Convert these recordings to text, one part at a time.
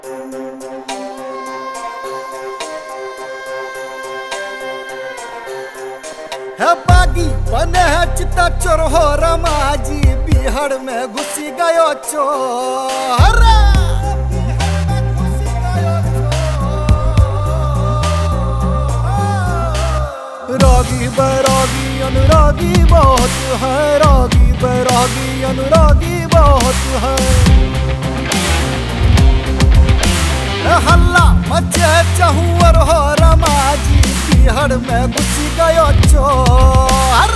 है बागी बने है चिता चोर हो रमाजी बिहार में घुसी गयो चोर। रागी बैरागी अनुरागी बहुत है, रागी बैरागी अनुरागी बहुत है। हल्ला मचे चहुअर हो रमाजी बिहार में घुसी गयो चोर।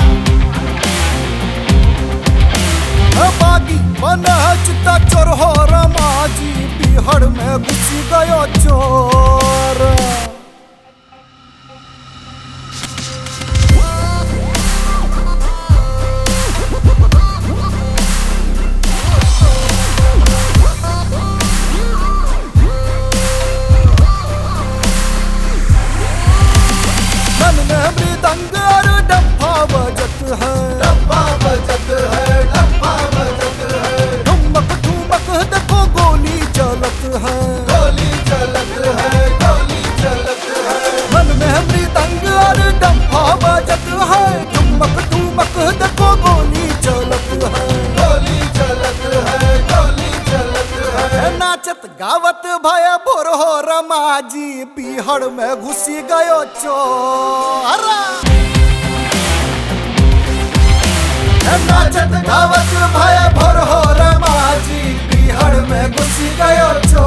बागी बने चिता चोर हो रमाजी बिहार में घुसी गयो चोर। मृदंग और डब्बा बजत है, डब्बा बजत है, डब्बा बजत है। ठुमक ठुमक देखो गोली चलत है, गोली चलत है, गोली चलत है। मन में मृदंग और डब्बा बजत है, ठुमक ठुमक देखो गोली चलत है, गोली चलत है, गोली चलत है। नाचत गावत भय भोर हो रमाजी बिहार में घुसी गयो चोर। नाचत गावत भय भोर हो रमाजी बिहार में घुसी गयो चोर।